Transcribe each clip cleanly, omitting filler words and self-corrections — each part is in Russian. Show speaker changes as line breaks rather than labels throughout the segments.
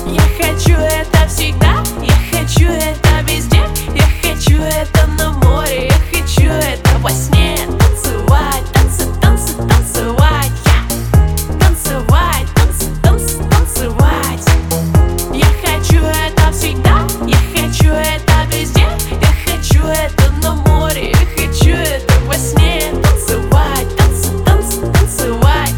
Я хочу это всегда, я хочу это везде, я хочу это на море, я хочу это во сне. Танцевать, танцы, танцевать, танцевать, танцевать. Я хочу это всегда, я хочу это везде, я хочу это на море, я хочу это во сне. Танцевать, танцевать,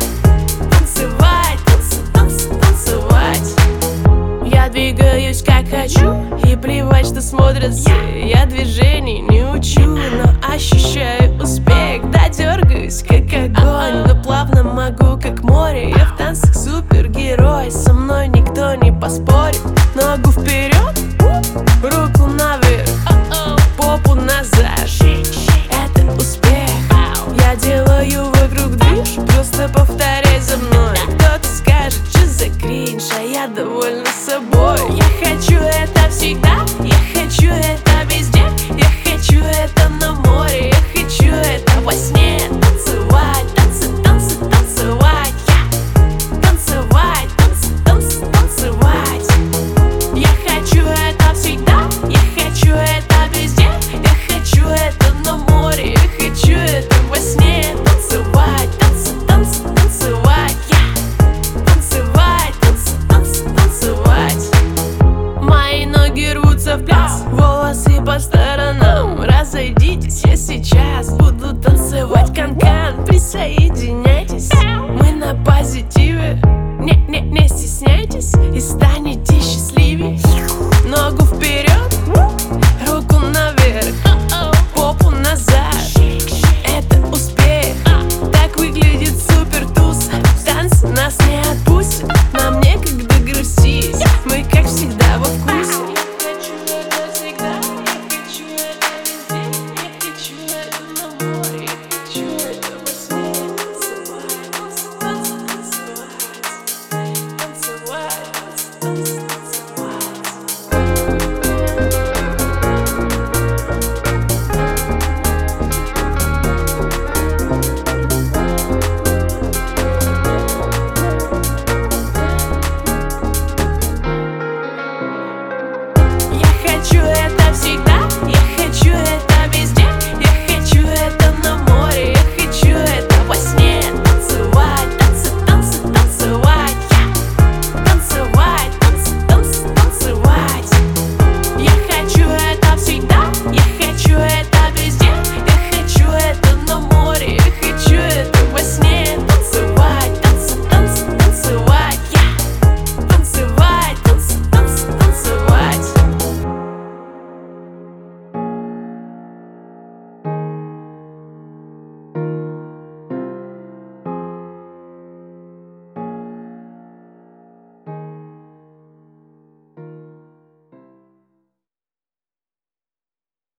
танцевать. Я двигаюсь как хочу, и плевать, что смотрят все. Я движений не учу, но ощущаю успех. Да, дергаюсь как огонь, но плавно могу как море. Я в танцах супергерой, со мной никто не поспорит. Ногу вперед, руку наверх, попу назад. Это успех. Я делаю вокруг движ, просто повторяй за мной. Кто-то скажет, что за кринж, а я довольна собой. Я хочу это всегда, я хочу это везде, я хочу это на море, я хочу это во сне. Танцевать, танцевать, танцевать, танцевать. Я хочу это всегда, я хочу это везде, я хочу это на море, я хочу это во сне. Танцевать, танцевать, танцевать. Мои ноги рвутся в пляс, волосы по сторонам. Разойдитесь, я сейчас буду танцевать канкан. Присоединяйтесь, мы на позитиве. Не стесняйтесь и станете